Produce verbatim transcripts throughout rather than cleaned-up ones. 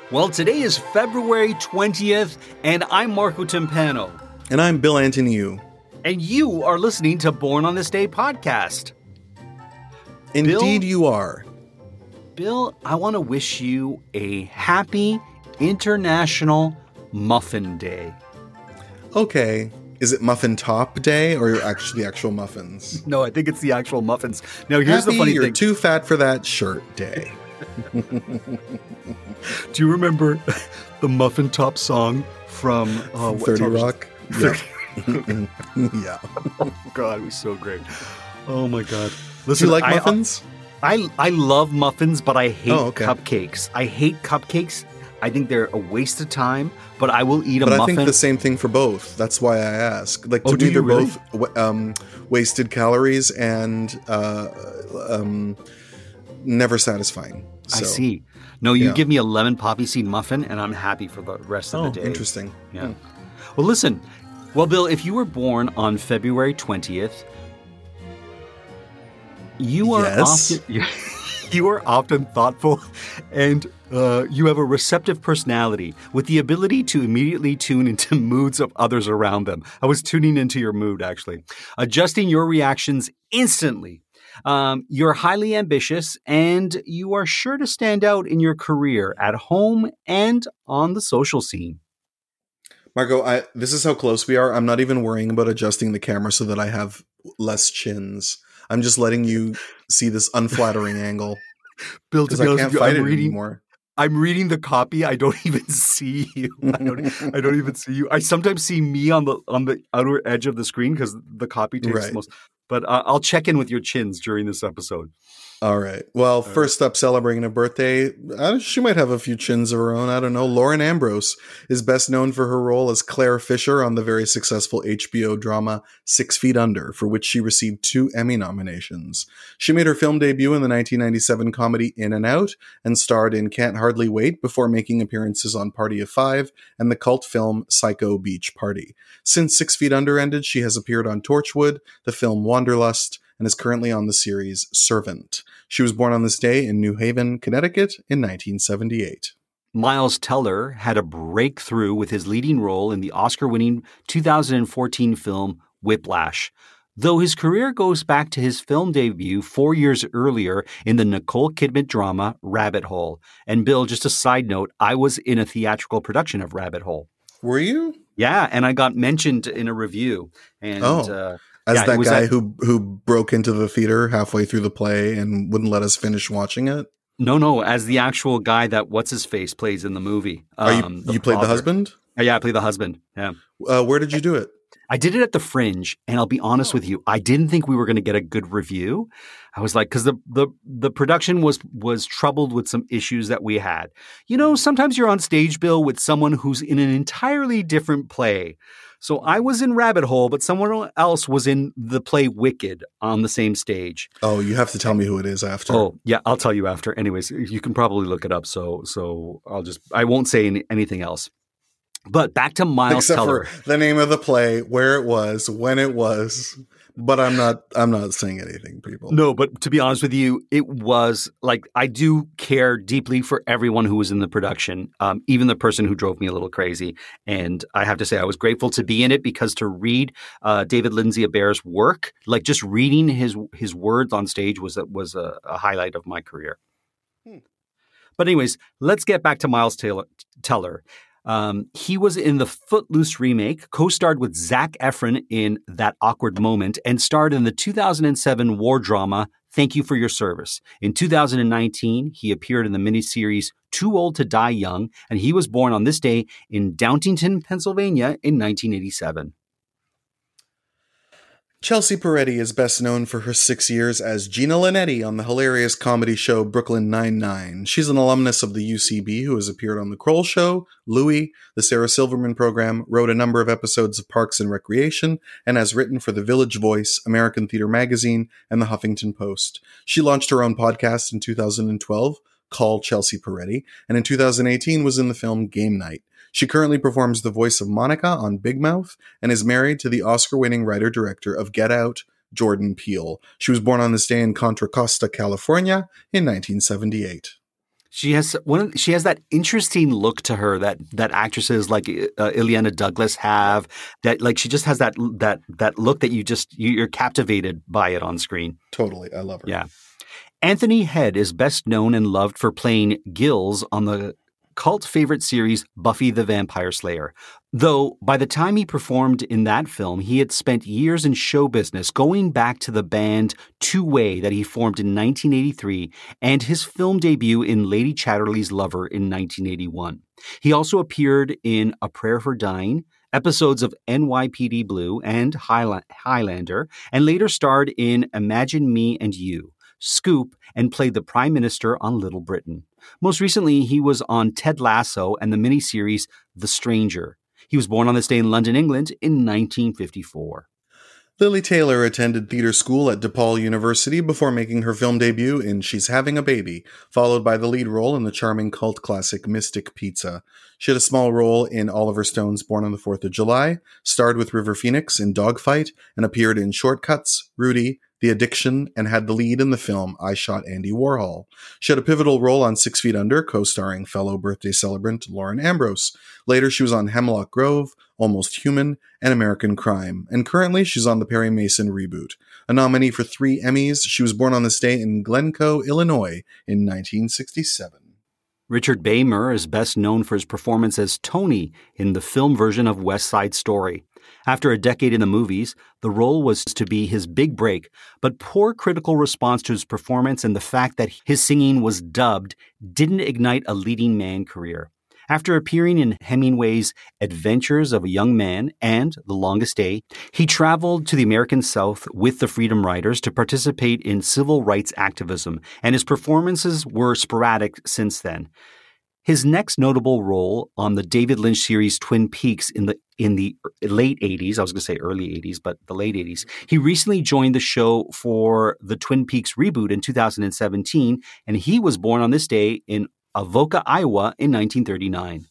Well, today is February twentieth, and I'm Marco Timpano. And I'm Bill Antoniou. And you are listening to Born on This Day podcast. Indeed Bill, you are. Bill, I want to wish you a happy International Muffin Day. Okay. Is it Muffin Top Day or actually the actual muffins? No, I think it's the actual muffins. Now, here's happy the funny you're thing. too fat for that shirt day. Do you remember the Muffin Top song from uh, what thirty television? Rock? Yeah. Yeah. Oh, God, it was so great. Oh, my God. Do Listen, you like I- muffins? I I love muffins, but I hate Oh, okay. cupcakes. I hate cupcakes. I think they're a waste of time, but I will eat a but muffin. I think the same thing for both. That's why I ask. Like, Oh, to do me, you they're really? both w- um, wasted calories and uh, um, never satisfying. I So, see. No, you yeah. give me a lemon poppy seed muffin, and I'm happy for the rest of Oh, the day. interesting. Yeah. Hmm. Well, listen. Well, Bill, if you were born on February twentieth, you are Yes. often you are often thoughtful, and uh, you have a receptive personality with the ability to immediately tune into moods of others around them. I was tuning into your mood, actually, adjusting your reactions instantly. Um, you're highly ambitious, and you are sure to stand out in your career at home and on the social scene. Marco, I, this is how close we are. I'm not even worrying about adjusting the camera so that I have less chins. I'm just letting you see this unflattering angle Bill, to because be I honest can't with you, fight I'm it reading. anymore. I'm reading the copy. I don't even see you. I don't. I don't even see you. I sometimes see me on the on the outer edge of the screen because the copy takes Right. the most. But uh, I'll check in with your chins during this episode. All right. Well, first up, celebrating a birthday. Uh, she might have a few chins of her own. I don't know. Lauren Ambrose is best known for her role as Claire Fisher on the very successful H B O drama Six Feet Under, for which she received two Emmy nominations. She made her film debut in the nineteen ninety-seven comedy In and Out and starred in Can't Hardly Wait before making appearances on Party of Five and the cult film Psycho Beach Party. Since Six Feet Under ended, she has appeared on Torchwood, the film Wanderlust, and is currently on the series Servant. She was born on this day in New Haven, Connecticut in nineteen seventy-eight. Miles Teller had a breakthrough with his leading role in the Oscar-winning two thousand fourteen film Whiplash. Though his career goes back to his film debut four years earlier in the Nicole Kidman drama Rabbit Hole. And Bill, just a side note, I was in a theatrical production of Rabbit Hole. Were you? Yeah, and I got mentioned in a review. And Oh. uh, As yeah, it that was guy at- who who broke into the theater halfway through the play and wouldn't let us finish watching it? No, no, as the actual guy that what's-his-face plays in the movie. Are you, Um, you played the father. husband? Uh, Yeah, I played the husband. Yeah. Uh, where did you do it? I did it at the Fringe, and I'll be honest with you, I didn't think we were going to get a good review. I was like, because the, the the production was was troubled with some issues that we had. You know, sometimes you're on stage, Bill, with someone who's in an entirely different play. So I was in Rabbit Hole, but someone else was in the play Wicked on the same stage. Oh, you have to tell me who it is after. Oh, yeah, I'll tell you after. Anyways, you can probably look it up. So so I'll just I won't say any, anything else. But back to Miles Except Teller. for the name of the play, where it was, when it was. But I'm not I'm not saying anything, people. No, but to be honest with you, it was like I do care deeply for everyone who was in the production, um, even the person who drove me a little crazy. And I have to say, I was grateful to be in it because to read uh, David Lindsay Abair's work, like just reading his his words on stage, was was a, a highlight of my career. Hmm. But anyways, let's get back to Miles Taylor, Teller. Um, he was in the Footloose remake, co-starred with Zac Efron in That Awkward Moment, and starred in the two thousand seven war drama Thank You for Your Service. In two thousand nineteen, he appeared in the miniseries Too Old to Die Young, and he was born on this day in Downingtown, Pennsylvania in nineteen eighty-seven. Chelsea Peretti is best known for her six years as Gina Linetti on the hilarious comedy show Brooklyn Nine-Nine. She's an alumnus of the U C B who has appeared on The Kroll Show, Louie, The Sarah Silverman Program, wrote a number of episodes of Parks and Recreation, and has written for The Village Voice, American Theater Magazine, and The Huffington Post. She launched her own podcast in two thousand twelve, Call Chelsea Peretti, and in two thousand eighteen was in the film Game Night. She currently performs the voice of Monica on Big Mouth and is married to the Oscar-winning writer-director of Get Out, Jordan Peele. She was born on this day in Contra Costa, California in nineteen seventy-eight. She has one. Of, she has that interesting look to her that that actresses like uh, Illeana Douglas have. That like she just has that that that look that you just you're captivated by it on screen. Totally, I love her. Yeah. Anthony Head is best known and loved for playing Giles on the cult favorite series Buffy the Vampire Slayer. Though by the time he performed in that film, he had spent years in show business, going back to the band Two Way that he formed in nineteen eighty-three and his film debut in Lady Chatterley's Lover in nineteen eighty-one. He also appeared in A Prayer for Dying, episodes of N Y P D Blue and Highlander, and later starred in Imagine Me and You, Scoop, and played the Prime Minister on Little Britain. Most recently, he was on Ted Lasso and the miniseries The Stranger. He was born on this day in London, England in nineteen fifty-four. Lili Taylor attended theater school at DePaul University before making her film debut in She's Having a Baby, followed by the lead role in the charming cult classic Mystic Pizza. She had a small role in Oliver Stone's Born on the Fourth of July, starred with River Phoenix in Dogfight, and appeared in Shortcuts, Rudy, The Addiction, and had the lead in the film I Shot Andy Warhol. She had a pivotal role on Six Feet Under, co-starring fellow birthday celebrant Lauren Ambrose. Later, she was on Hemlock Grove, Almost Human, and American Crime. And currently, she's on the Perry Mason reboot. A nominee for three Emmys, she was born on this day in Glencoe, Illinois, in nineteen sixty-seven. Richard Baymer is best known for his performance as Tony in the film version of West Side Story. After a decade in the movies, the role was to be his big break, but poor critical response to his performance and the fact that his singing was dubbed didn't ignite a leading man career. After appearing in Hemingway's Adventures of a Young Man and The Longest Day, he traveled to the American South with the Freedom Riders to participate in civil rights activism, and his performances were sporadic since then. His next notable role on the David Lynch series Twin Peaks in the in the late eighties, I was going to say early eighties, but the late eighties, he recently joined the show for the Twin Peaks reboot in two thousand seventeen, and he was born on this day in Avoca, Iowa in nineteen thirty-nine.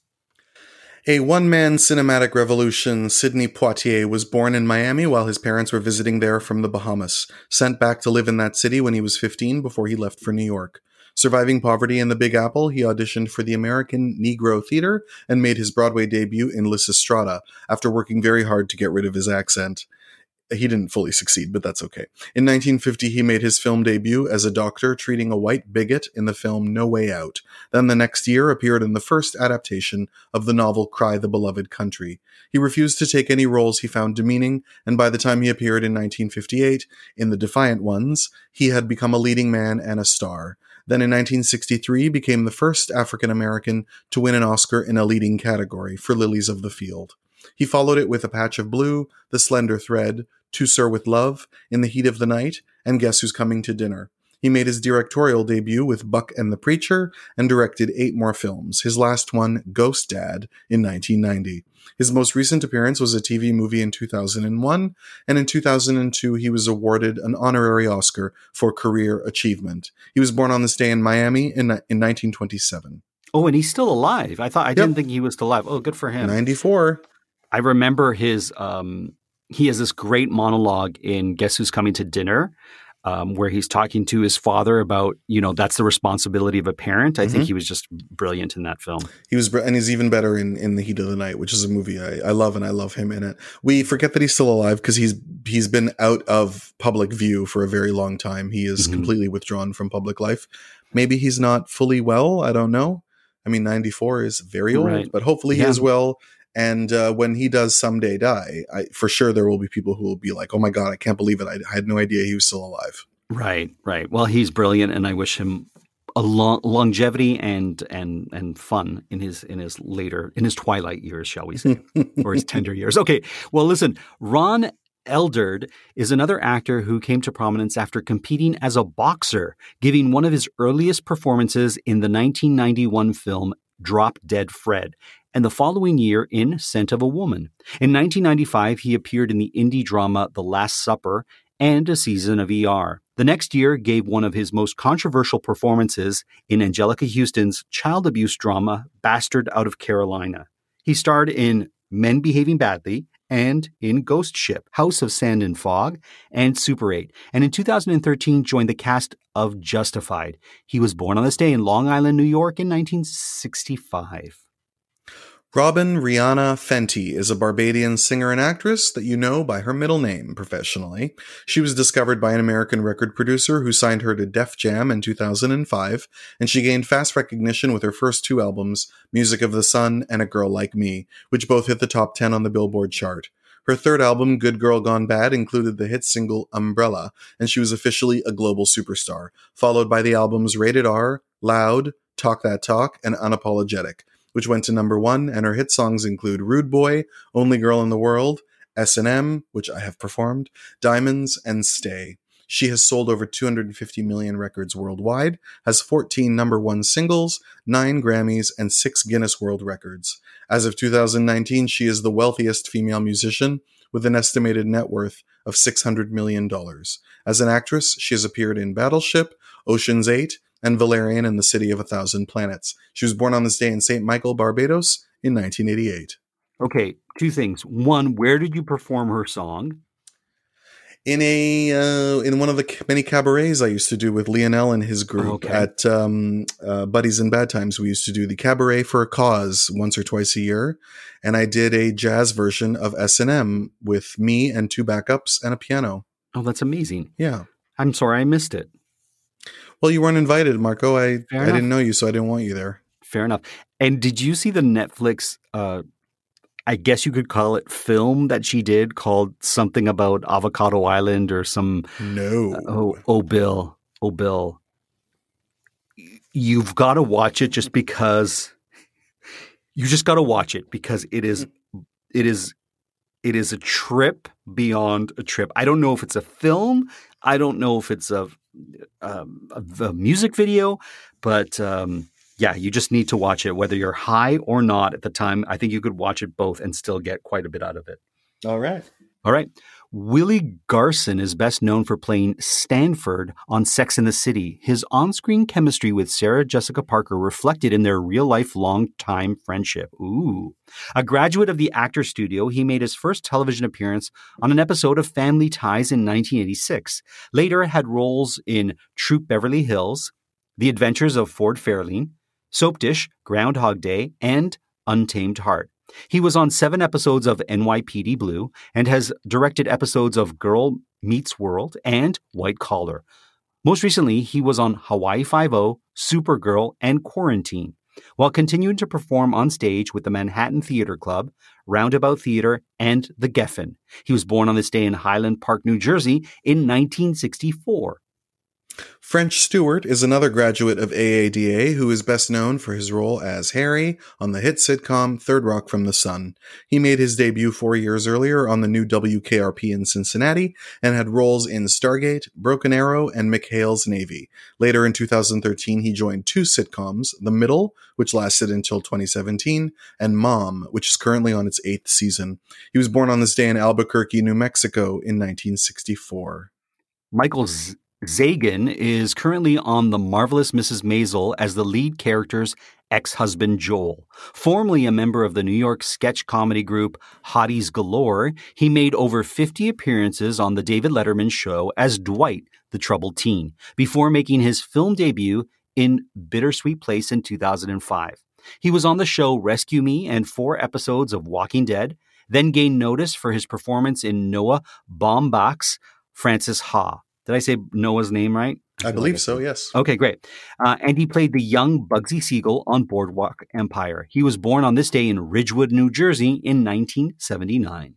A one-man cinematic revolution, Sidney Poitier was born in Miami while his parents were visiting there from the Bahamas, sent back to live in that city when he was fifteen before he left for New York. Surviving poverty in the Big Apple, he auditioned for the American Negro Theater and made his Broadway debut in Lysistrata after working very hard to get rid of his accent. He didn't fully succeed, but that's okay. In nineteen fifty, he made his film debut as a doctor treating a white bigot in the film No Way Out. Then the next year appeared in the first adaptation of the novel Cry the Beloved Country. He refused to take any roles he found demeaning, and by the time he appeared in nineteen fifty-eight in The Defiant Ones, he had become a leading man and a star. Then in nineteen sixty-three became the first African-American to win an Oscar in a leading category for Lilies of the Field. He followed it with A Patch of Blue, The Slender Thread, To Sir with Love, In the Heat of the Night, and Guess Who's Coming to Dinner. He made his directorial debut with Buck and the Preacher and directed eight more films, his last one, Ghost Dad, in nineteen ninety. His most recent appearance was a T V movie in two thousand one, and in two thousand two he was awarded an honorary Oscar for career achievement. He was born on this day in Miami in, in nineteen twenty-seven. Oh, and he's still alive. I thought I yep. didn't think he was still alive. Oh, good for him. ninety-four. I remember his um he has this great monologue in Guess Who's Coming to Dinner, um, where he's talking to his father about, you know, that's the responsibility of a parent. I mm-hmm. think he was just brilliant in that film. He was, and he's even better in, in The Heat of the Night, which is a movie I, I love, and I love him in it. We forget that he's still alive because he's he's been out of public view for a very long time. He is mm-hmm. completely withdrawn from public life. Maybe he's not fully well. I don't know. I mean, ninety-four is very old, right. but hopefully yeah. he is well. And uh, when he does someday die, I, for sure there will be people who will be like, oh my God, I can't believe it. I, I had no idea he was still alive. Right, right. Well, he's brilliant, and I wish him a long, longevity and and and fun in his in his later, in his twilight years, shall we say, or his tender years. Okay, well, listen, Ron Eldard is another actor who came to prominence after competing as a boxer, giving one of his earliest performances in the nineteen ninety-one film Drop Dead Fred, and the following year in Scent of a Woman. In nineteen ninety-five, he appeared in the indie drama The Last Supper and a season of E R. The next year gave one of his most controversial performances in Angelica Houston's child abuse drama Bastard Out of Carolina. He starred in Men Behaving Badly and in Ghost Ship, House of Sand and Fog, and Super eight. And in two thousand thirteen, joined the cast of Justified. He was born on this day in Long Island, New York in nineteen sixty-five. Robin Rihanna Fenty is a Barbadian singer and actress that you know by her middle name professionally. She was discovered by an American record producer who signed her to Def Jam in two thousand five, and she gained fast recognition with her first two albums, Music of the Sun and A Girl Like Me, which both hit the top ten on the Billboard chart. Her third album, Good Girl Gone Bad, included the hit single Umbrella, and she was officially a global superstar, followed by the albums Rated R, Loud, Talk That Talk, and Unapologetic, which went to number one, and her hit songs include Rude Boy, Only Girl in the World, S and M, which I have performed, Diamonds, and Stay. She has sold over two hundred fifty million records worldwide, has fourteen number one singles, nine Grammys, and six Guinness World Records. As of two thousand nineteen, she is the wealthiest female musician with an estimated net worth of six hundred million dollars. As an actress, she has appeared in Battleship, Ocean's eight, and Valerian and the City of a Thousand Planets. She was born on this day in Saint Michael, Barbados in nineteen eighty-eight. Okay, two things. One, where did you perform her song? In a uh, in one of the many cabarets I used to do with Lionel and his group Okay. at um, uh, Buddies in Bad Times. We used to do the Cabaret for a Cause once or twice a year, and I did a jazz version of S and M with me and two backups and a piano. Oh, that's amazing. Yeah. I'm sorry I missed it. Well, you weren't invited, Marco. I Fair I enough. didn't know you, so I didn't want you there. Fair enough. And did you see the Netflix, uh, I guess you could call it film that she did called something about Avocado Island or some, No. uh, oh, oh, Bill, oh, Bill. You've got to watch it just because you just got to watch it because it is, it is, it is a trip beyond a trip. I don't know if it's a film. I don't know if it's a, um, a, a music video, but, um, yeah, you just need to watch it, whether you're high or not at the time. I think you could watch it both and still get quite a bit out of it. All right. All right. Willie Garson is best known for playing Stanford on Sex and the City. His on-screen chemistry with Sarah Jessica Parker reflected in their real-life long-time friendship. Ooh. A graduate of the Actor Studio, he made his first television appearance on an episode of Family Ties in nineteen eighty-six. Later had roles in Troop Beverly Hills, The Adventures of Ford Fairlane, Soap Dish, Groundhog Day, and Untamed Heart. He was on seven episodes of N Y P D Blue and has directed episodes of Girl Meets World and White Collar. Most recently, he was on Hawaii Five-O, Supergirl, and Quarantine, while continuing to perform on stage with the Manhattan Theater Club, Roundabout Theater, and the Geffen. He was born on this day in Highland Park, New Jersey in nineteen sixty-four. French Stewart is another graduate of A A D A who is best known for his role as Harry on the hit sitcom Third Rock from the Sun. He made his debut four years earlier on the new W K R P in Cincinnati and had roles in Stargate, Broken Arrow, and McHale's Navy. Later in two thousand thirteen, he joined two sitcoms, The Middle, which lasted until twenty seventeen, and Mom, which is currently on its eighth season. He was born on this day in Albuquerque, New Mexico in nineteen sixty-four. Michael Z- Zagan is currently on The Marvelous Missus Maisel as the lead character's ex-husband Joel. Formerly a member of the New York sketch comedy group Hotties Galore, he made over fifty appearances on The David Letterman Show as Dwight, the troubled teen, before making his film debut in Bittersweet Place in two thousand five. He was on the show Rescue Me and four episodes of Walking Dead, then gained notice for his performance in Noah Baumbach's Francis Ha. Did I say Noah's name right? I believe so, yes. Okay, great. Uh, and he played the young Bugsy Siegel on Boardwalk Empire. He was born on this day in Ridgewood, New Jersey in nineteen seventy-nine.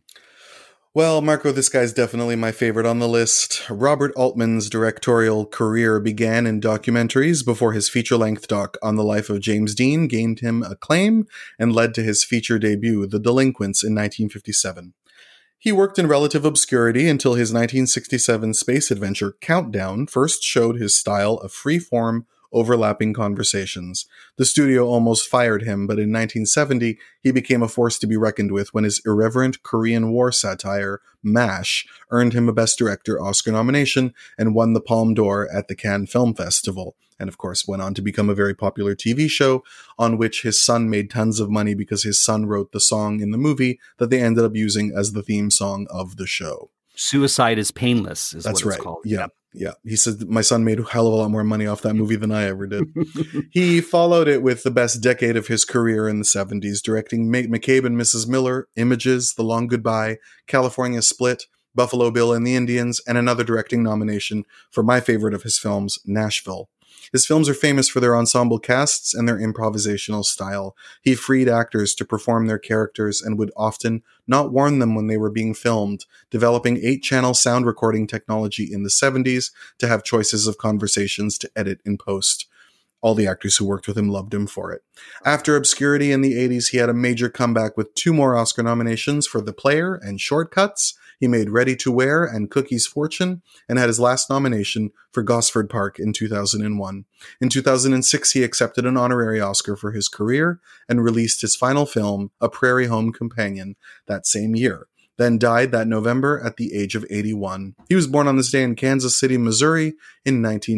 Well, Marco, this guy's definitely my favorite on the list. Robert Altman's directorial career began in documentaries before his feature-length doc on the life of James Dean gained him acclaim and led to his feature debut, The Delinquents, in nineteen fifty-seven. He worked in relative obscurity until his nineteen sixty-seven space adventure Countdown first showed his style of free-form, overlapping conversations. The studio almost fired him, but in nineteen seventy, he became a force to be reckoned with when his irreverent Korean War satire, MASH, earned him a Best Director Oscar nomination and won the Palme d'Or at the Cannes Film Festival. And of course went on to become a very popular T V show on which his son made tons of money because his son wrote the song in the movie that they ended up using as the theme song of the show. Suicide is Painless is That's what right. it's called. Yeah. Yeah. He said, my son made a hell of a lot more money off that movie than I ever did. He followed it with the best decade of his career in the seventies, directing McCabe and Missus Miller, Images, The Long Goodbye, California Split, Buffalo Bill and the Indians, and another directing nomination for my favorite of his films, Nashville. His films are famous for their ensemble casts and their improvisational style. He freed actors to perform their characters and would often not warn them when they were being filmed, developing eight-channel sound recording technology in the seventies to have choices of conversations to edit in post. All the actors who worked with him loved him for it. After obscurity in the eighties, he had a major comeback with two more Oscar nominations for The Player and Shortcuts. He made Ready to Wear and Cookie's Fortune, and had his last nomination for Gosford Park in two thousand one. In two thousand six, he accepted an honorary Oscar for his career and released his final film, A Prairie Home Companion, that same year, then died that November at the age of eighty-one. He was born on this day in Kansas City, Missouri in nineteen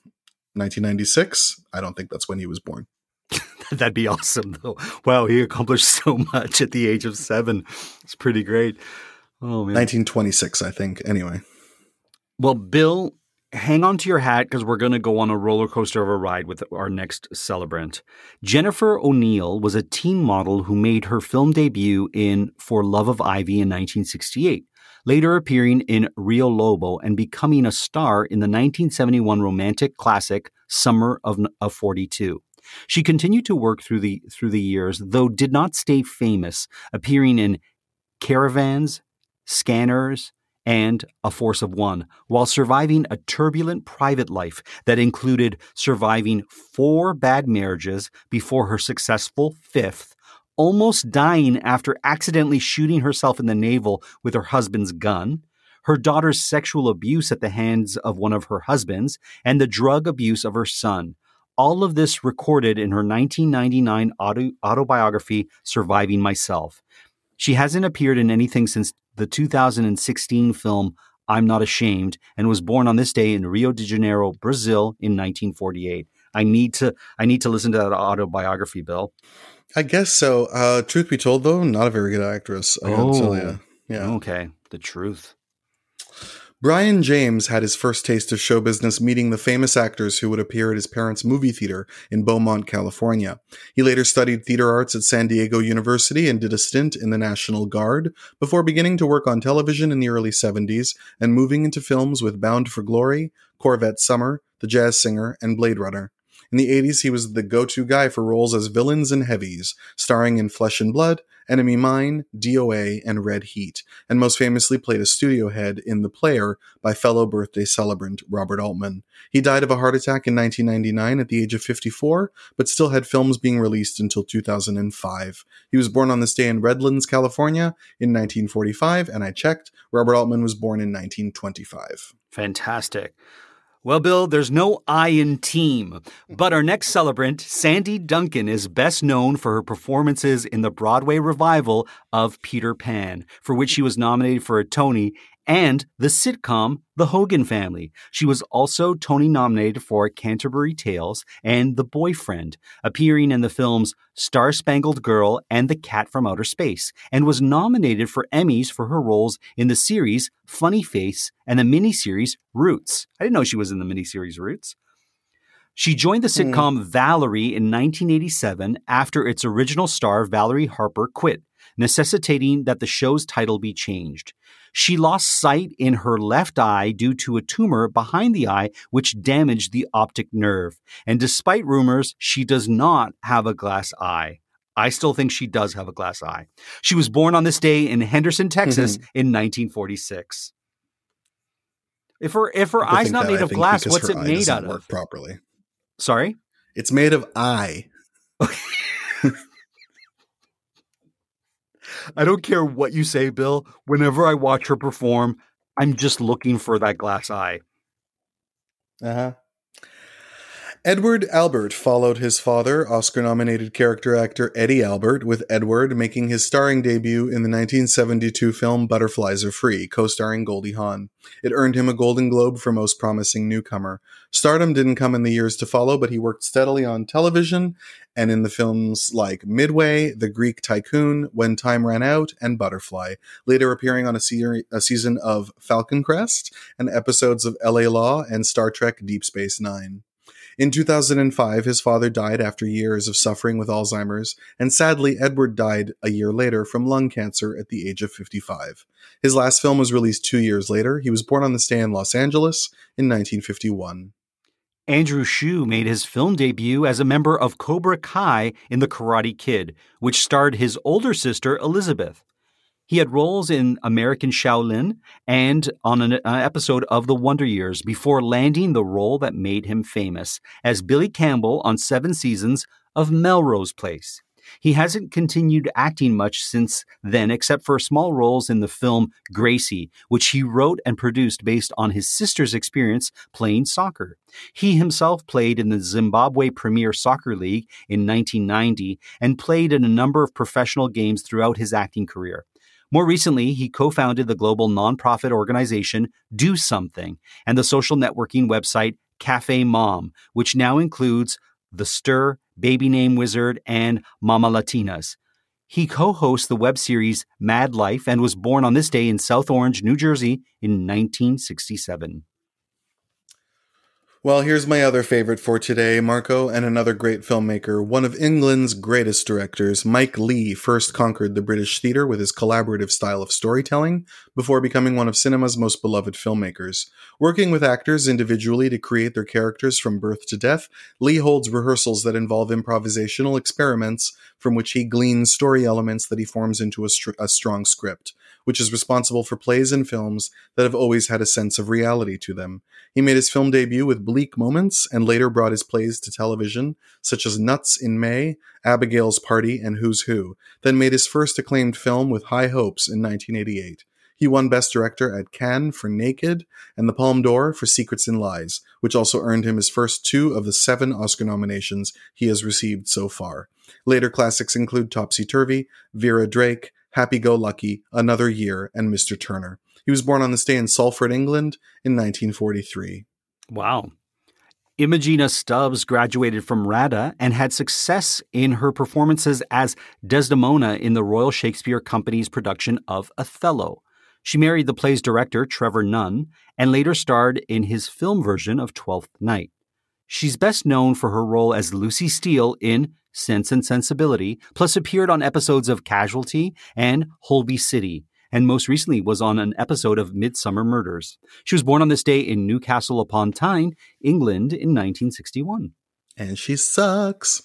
ninety-six. I don't think that's when he was born. That'd be awesome, though. Wow, he accomplished so much at the age of seven. It's pretty great. Oh, man. nineteen twenty-six, I think. Anyway. Well, Bill, hang on to your hat because we're going to go on a roller coaster of a ride with our next celebrant. Jennifer O'Neill was a teen model who made her film debut in For Love of Ivy in nineteen sixty-eight, later appearing in Rio Lobo and becoming a star in the nineteen seventy-one romantic classic Summer of, of forty-two. She continued to work through the through the years, though did not stay famous, appearing in Caravans, Scanners, and A Force of One, while surviving a turbulent private life that included surviving four bad marriages before her successful fifth, almost dying after accidentally shooting herself in the navel with her husband's gun, her daughter's sexual abuse at the hands of one of her husbands, and the drug abuse of her son. All of this recorded in her nineteen ninety-nine auto- autobiography, Surviving Myself. She hasn't appeared in anything since the two thousand sixteen film I'm Not Ashamed, and was born on this day in Rio de Janeiro, Brazil in nineteen forty-eight. I need to I need to listen to that autobiography, Bill. I guess so. Uh, truth be told, though, not a very good actress. I oh, gotta tell you. Yeah. Okay. The truth. Brian James had his first taste of show business meeting the famous actors who would appear at his parents' movie theater in Beaumont, California. He later studied theater arts at San Diego University and did a stint in the National Guard before beginning to work on television in the early seventies and moving into films with Bound for Glory, Corvette Summer, The Jazz Singer, and Blade Runner. In the eighties, he was the go-to guy for roles as villains and heavies, starring in Flesh and Blood, Enemy Mine, D O A, and Red Heat, and most famously played a studio head in The Player by fellow birthday celebrant Robert Altman. He died of a heart attack in nineteen ninety-nine at the age of fifty-four, but still had films being released until two thousand five. He was born on this day in Redlands, California in nineteen forty-five, and I checked, Robert Altman was born in nineteen twenty-five. Fantastic. Well, Bill, there's no I in team, but our next celebrant, Sandy Duncan, is best known for her performances in the Broadway revival of Peter Pan, for which she was nominated for a Tony, and the sitcom The Hogan Family. She was also Tony nominated for Canterbury Tales and The Boyfriend, appearing in the films Star Spangled Girl and The Cat from Outer Space, and was nominated for Emmys for her roles in the series Funny Face and the miniseries Roots. I didn't know she was in the miniseries Roots. She joined the sitcom mm. Valerie in nineteen eighty-seven after its original star Valerie Harper quit, necessitating that the show's title be changed. She lost sight in her left eye due to a tumor behind the eye, which damaged the optic nerve. And despite rumors, she does not have a glass eye. I still think she does have a glass eye. She was born on this day in Henderson, Texas mm-hmm. in nineteen forty-six. If her if her eye's not made of glass, what's it made out of? Work properly. Sorry? It's made of eye. I don't care what you say, Bill. Whenever I watch her perform, I'm just looking for that glass eye. Uh-huh. Edward Albert followed his father, Oscar-nominated character actor Eddie Albert, with Edward making his starring debut in the nineteen seventy-two film Butterflies Are Free, co-starring Goldie Hawn. It earned him a Golden Globe for Most Promising Newcomer. Stardom didn't come in the years to follow, but he worked steadily on television and in the films like Midway, The Greek Tycoon, When Time Ran Out, and Butterfly, later appearing on a, se- a season of Falcon Crest and episodes of L A Law and Star Trek Deep Space Nine. In two thousand five, his father died after years of suffering with Alzheimer's, and sadly, Edward died a year later from lung cancer at the age of fifty-five. His last film was released two years later. He was born on this day in Los Angeles in nineteen fifty-one. Andrew Shue made his film debut as a member of Cobra Kai in The Karate Kid, which starred his older sister, Elizabeth. He had roles in American Shaolin and on an episode of The Wonder Years before landing the role that made him famous as Billy Campbell on seven seasons of Melrose Place. He hasn't continued acting much since then, except for small roles in the film Gracie, which he wrote and produced based on his sister's experience playing soccer. He himself played in the Zimbabwe Premier Soccer League in nineteen ninety and played in a number of professional games throughout his acting career. More recently, he co-founded the global nonprofit organization Do Something and the social networking website Cafe Mom, which now includes The Stir, Baby Name Wizard, and Mama Latinas. He co-hosts the web series Mad Life and was born on this day in South Orange, New Jersey in nineteen sixty-seven. Well, here's my other favorite for today, Marco, and another great filmmaker. One of England's greatest directors, Mike Leigh, first conquered the British theatre with his collaborative style of storytelling before becoming one of cinema's most beloved filmmakers. Working with actors individually to create their characters from birth to death, Leigh holds rehearsals that involve improvisational experiments from which he gleans story elements that he forms into a, str- a strong script, which is responsible for plays and films that have always had a sense of reality to them. He made his film debut with Bleak Moments and later brought his plays to television, such as Nuts in May, Abigail's Party, and Who's Who, then made his first acclaimed film with High Hopes in nineteen eighty-eight. He won Best Director at Cannes for Naked and the Palme d'Or for Secrets and Lies, which also earned him his first two of the seven Oscar nominations he has received so far. Later classics include Topsy Turvy, Vera Drake, Happy Go Lucky, Another Year, and Mister Turner. He was born on this day in Salford, England in nineteen forty-three. Wow. Imogena Stubbs graduated from RADA and had success in her performances as Desdemona in the Royal Shakespeare Company's production of Othello. She married the play's director, Trevor Nunn, and later starred in his film version of Twelfth Night. She's best known for her role as Lucy Steele in Sense and Sensibility, plus appeared on episodes of Casualty and Holby City, and most recently was on an episode of Midsummer Murders. She was born on this day in Newcastle upon Tyne, England in nineteen sixty-one. And she sucks.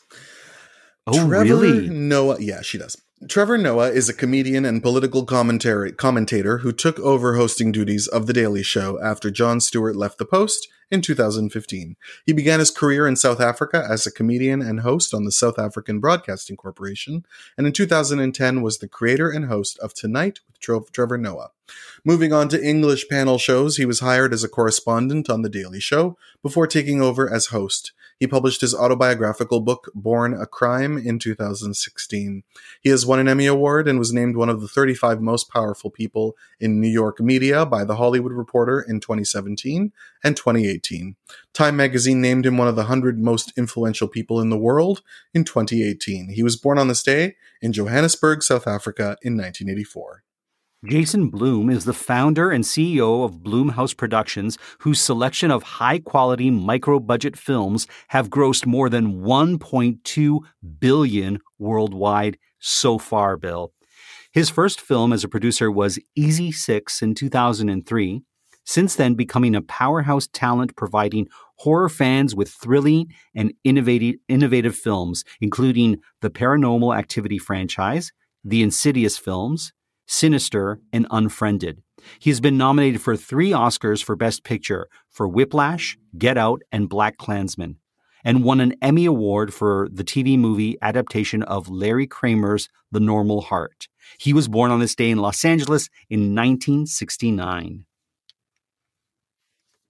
Oh, Trevor really? Noah, yeah, she does. Trevor Noah is a comedian and political commentary, commentator who took over hosting duties of The Daily Show after Jon Stewart left the post in two thousand fifteen. He began his career in South Africa as a comedian and host on the South African Broadcasting Corporation, and in two thousand ten was the creator and host of Tonight with Tro- Trevor Noah. Moving on to English panel shows, he was hired as a correspondent on The Daily Show before taking over as host. He published his autobiographical book, Born a Crime, in two thousand sixteen. He has won an Emmy Award and was named one of the thirty-five most powerful people in New York media by The Hollywood Reporter in twenty seventeen and twenty eighteen. Time magazine named him one of the one hundred most influential people in the world in twenty eighteen. He was born on this day in Johannesburg, South Africa in nineteen eighty-four. Jason Blum is the founder and C E O of Blumhouse Productions, whose selection of high-quality micro-budget films have grossed more than one point two billion dollars worldwide so far, Bill. His first film as a producer was Easy Six in two thousand three, since then becoming a powerhouse talent providing horror fans with thrilling and innovative, innovative films, including the Paranormal Activity franchise, the Insidious films, Sinister, and Unfriended. He has been nominated for three Oscars for Best Picture for Whiplash, Get Out, and Black Klansman, and won an Emmy Award for the T V movie adaptation of Larry Kramer's The Normal Heart. He was born on this day in Los Angeles in nineteen sixty-nine.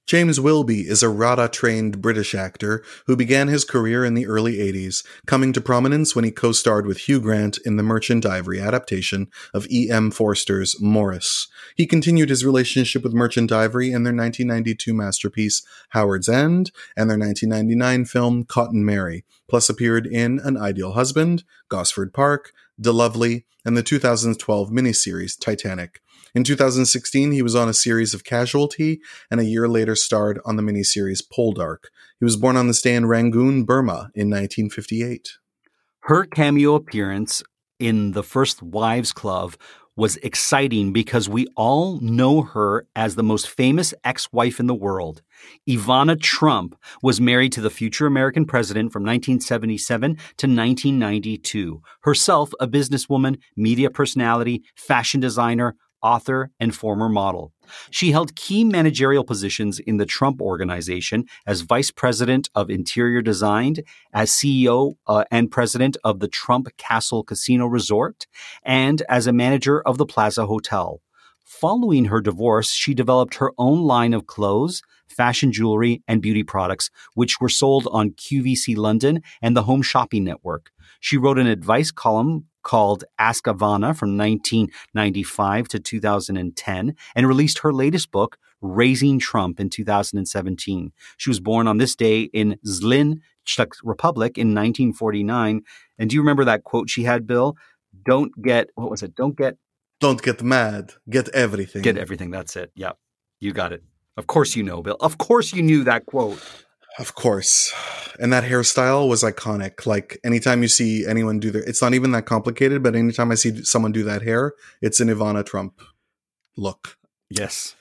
James Wilby is a RADA-trained British actor who began his career in the early eighties, coming to prominence when he co-starred with Hugh Grant in the Merchant Ivory adaptation of E M Forster's Morris. He continued his relationship with Merchant Ivory in their nineteen ninety-two masterpiece Howard's End and their nineteen ninety-nine film Cotton Mary, plus appeared in An Ideal Husband, Gosford Park, De Lovely, and the two thousand twelve miniseries Titanic. In two thousand sixteen, he was on a series of Casualty, and a year later starred on the miniseries Poldark. He was born on this day in Rangoon, Burma, in nineteen fifty-eight. Her cameo appearance in The First Wives Club was exciting because we all know her as the most famous ex-wife in the world. Ivana Trump was married to the future American president from nineteen seventy-seven to nineteen ninety-two. Herself a businesswoman, media personality, fashion designer, author, and former model. She held key managerial positions in the Trump Organization as Vice President of Interior Design, as C E O uh, and President of the Trump Castle Casino Resort, and as a manager of the Plaza Hotel. Following her divorce, she developed her own line of clothes, fashion jewelry, and beauty products, which were sold on Q V C London and the Home Shopping Network. She wrote an advice column called Ask Ivana from nineteen ninety-five to two thousand ten and released her latest book, Raising Trump, in two thousand seventeen. She was born on this day in Zlin, Czech Republic in nineteen forty-nine. And do you remember that quote she had, Bill? Don't get, what was it? Don't get... Don't get mad. Get everything. Get everything. That's it. Yeah, you got it. Of course you know, Bill. Of course you knew that quote. Of course. And that hairstyle was iconic. Like, anytime you see anyone do their, it's not even that complicated, but anytime I see someone do that hair, it's an Ivana Trump look. Yes.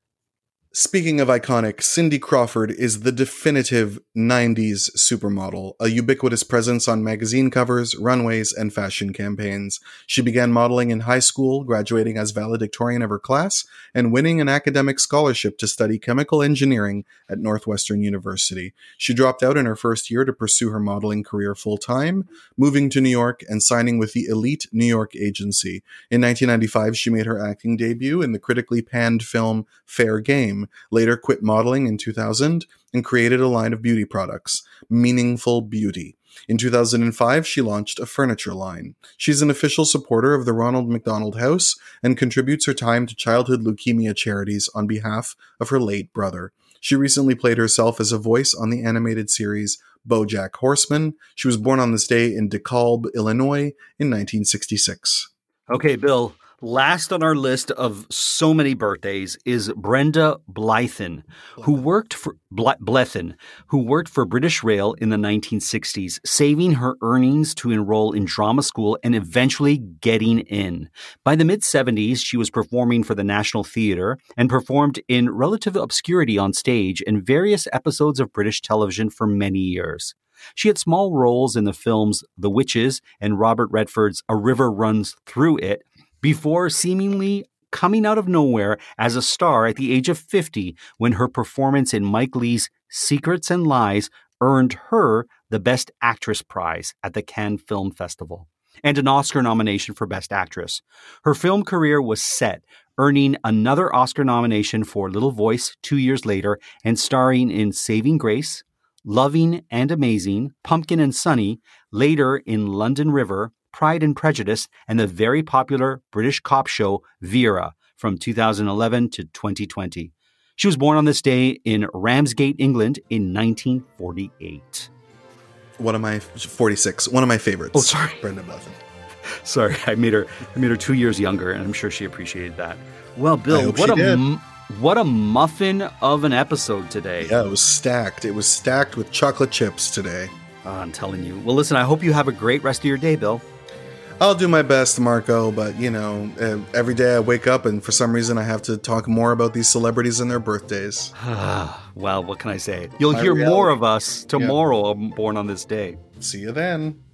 Speaking of iconic, Cindy Crawford is the definitive nineties supermodel, a ubiquitous presence on magazine covers, runways, and fashion campaigns. She began modeling in high school, graduating as valedictorian of her class, and winning an academic scholarship to study chemical engineering at Northwestern University. She dropped out in her first year to pursue her modeling career full-time, moving to New York and signing with the elite New York agency. In nineteen ninety-five, she made her acting debut in the critically panned film Fair Game, later quit modeling in two thousand and created a line of beauty products, Meaningful Beauty. In two thousand five, she launched a furniture line. She's an official supporter of the Ronald McDonald House and contributes her time to childhood leukemia charities on behalf of her late brother. She recently played herself as a voice on the animated series BoJack Horseman. She was born on this day in DeKalb, Illinois in nineteen sixty-six. Okay, Bill. Last on our list of so many birthdays is Brenda Blythen, who worked for Blethen, who worked for British Rail in the nineteen sixties, saving her earnings to enroll in drama school and eventually getting in. By the mid-seventies, she was performing for the National Theatre and performed in relative obscurity on stage in various episodes of British television for many years. She had small roles in the films The Witches and Robert Redford's A River Runs Through It, before seemingly coming out of nowhere as a star at the age of fifty when her performance in Mike Leigh's Secrets and Lies earned her the Best Actress prize at the Cannes Film Festival and an Oscar nomination for Best Actress. Her film career was set, earning another Oscar nomination for Little Voice two years later and starring in Saving Grace, Loving and Amazing, Pumpkin and Sunny, later in London River, Pride and Prejudice, and the very popular British cop show Vera from two thousand eleven to twenty twenty. She was born on this day in Ramsgate, England in nineteen forty-eight. One of my forty-six, one of my favorites. Oh, sorry. Brenda Blythen. Sorry, I made her I made her two years younger, and I'm sure she appreciated that. Well, Bill, what a m- what a muffin of an episode today. Yeah, it was stacked. It was stacked with chocolate chips today. Oh, I'm telling you. Well, listen, I hope you have a great rest of your day, Bill. I'll do my best, Marco, but, you know, every day I wake up and for some reason I have to talk more about these celebrities and their birthdays. Well, what can I say? You'll My hear reality. more of us tomorrow, yeah. Born on this day. See you then.